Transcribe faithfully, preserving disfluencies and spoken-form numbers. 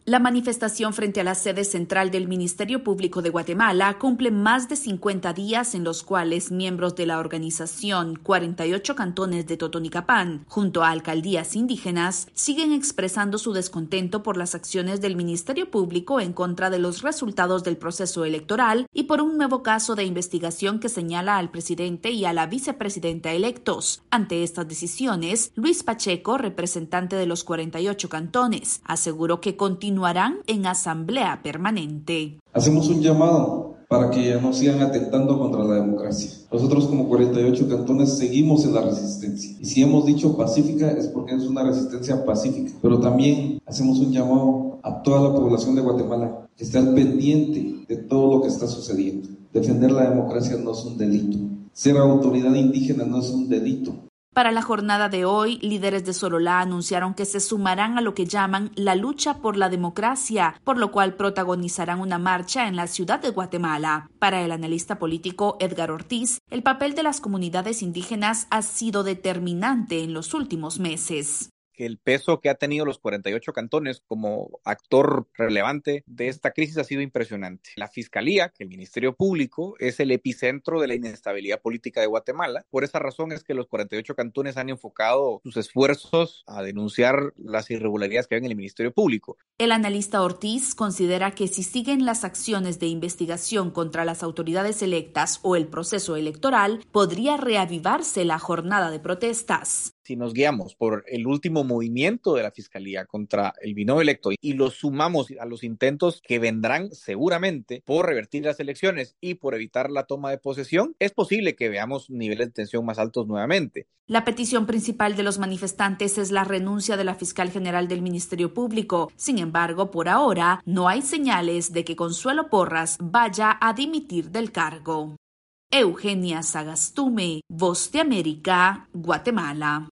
La manifestación frente a la sede central del Ministerio Público de Guatemala cumple más de cincuenta días en los cuales miembros de la organización cuarenta y ocho Cantones de Totonicapán, junto a alcaldías indígenas, siguen expresando su descontento por las acciones del Ministerio Público en contra de los resultados del proceso electoral y por un nuevo caso de investigación que señala al presidente y a la vicepresidenta electos. Ante estas decisiones, Luis Pacheco, representante de los cuarenta y ocho cantones, aseguró que continúa Continuarán en asamblea permanente. Hacemos un llamado para que ya no sigan atentando contra la democracia. Nosotros como cuarenta y ocho cantones seguimos en la resistencia. Y si hemos dicho pacífica es porque es una resistencia pacífica. Pero también hacemos un llamado a toda la población de Guatemala que esté al pendiente de todo lo que está sucediendo. Defender la democracia no es un delito. Ser autoridad indígena no es un delito. Para la jornada de hoy, líderes de Sololá anunciaron que se sumarán a lo que llaman la lucha por la democracia, por lo cual protagonizarán una marcha en la ciudad de Guatemala. Para el analista político Edgar Ortiz, el papel de las comunidades indígenas ha sido determinante en los últimos meses. Que el peso que ha tenido los cuarenta y ocho cantones como actor relevante de esta crisis ha sido impresionante. La Fiscalía, que el Ministerio Público, es el epicentro de la inestabilidad política de Guatemala. Por esa razón es que los cuarenta y ocho cantones han enfocado sus esfuerzos a denunciar las irregularidades que hay en el Ministerio Público. El analista Ortiz considera que si siguen las acciones de investigación contra las autoridades electas o el proceso electoral, podría reavivarse la jornada de protestas. Si nos guiamos por el último movimiento de la Fiscalía contra el binomio electo y lo sumamos a los intentos que vendrán seguramente por revertir las elecciones y por evitar la toma de posesión, es posible que veamos niveles de tensión más altos nuevamente. La petición principal de los manifestantes es la renuncia de la fiscal general del Ministerio Público. Sin embargo, por ahora, no hay señales de que Consuelo Porras vaya a dimitir del cargo. Eugenia Sagastume, Voz de América, Guatemala.